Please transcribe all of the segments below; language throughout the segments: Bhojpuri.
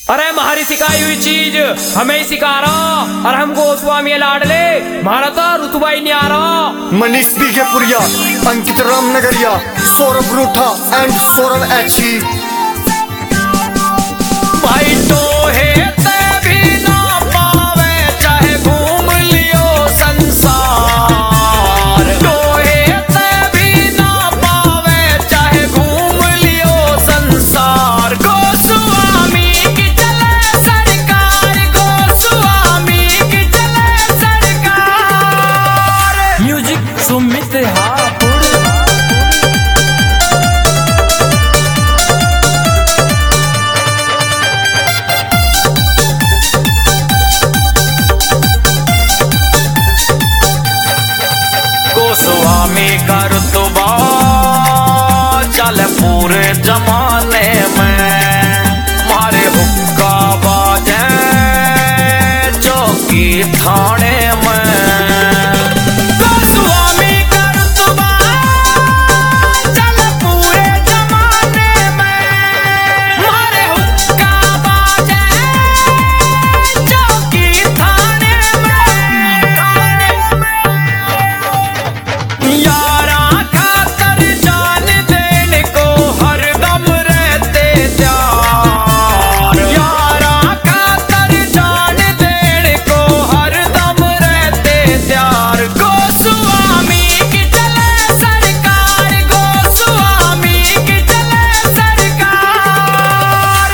अरे हमारी सिखाई हुई चीज हमें ही सिखा रहा और हमको स्वामी लाडले हमारा तो रुतबा ही नहीं आ रहा। मनीष बीघेपुरिया, अंकित रामनगरिया, सौरभ रूठा एंड सौरभ एची। भाई तो है भी ना पावे चाहे घूम लियो संसार, तो है भी ना पावे चाहे घूम लियो संसार। गोस्वामी की चले सरकार, गोस्वामी की चले सरकार। म्यूजिक सुमित हापुड़। गोस्वामी का रुतबा चल पूरे जमाने में, मारे हुक्का बाजे चौकी थाने में। गोस्वामी का रुतबा चल पूरे जमाने में, मारे हुक्का बाजे चौकी थाने में। यारा खातर जान देने को हरदम रहते तैयार, यारा खातर जान देने को हरदम रहते तैयार। गोस्वामी की चले सरकार, गोस्वामी की चले सरकार।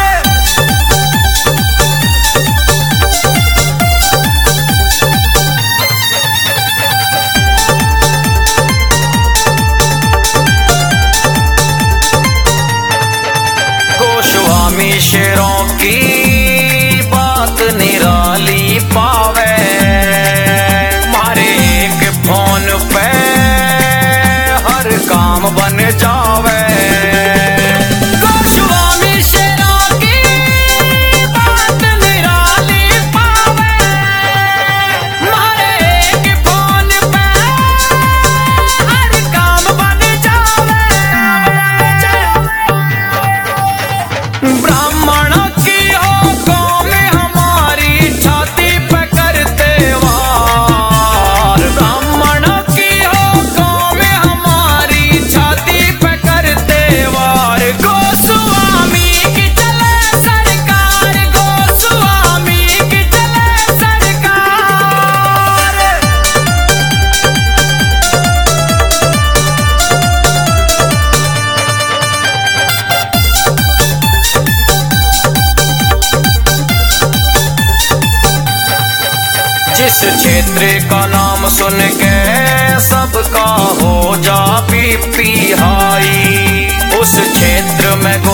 गोस्वामी शेरों की बात निराली पावे, मारे एक फोन पे हर काम बन जावे। गोस्वामी शेरों की बात निराली पावे, मारे एक फोन पे हर काम बन जावे। ब्राह्मणों की हो कौम हमारी छाती पे करते वार, ब्राह्मणों की हो कौम हमारी छाती पे करते वार। गोस्वामी की चले सरकार, गोस्वामी की चले सरकार। जिस क्षेत्र का नाम सुन के सबका हो जा बीपी हाई, उस क्षेत्र में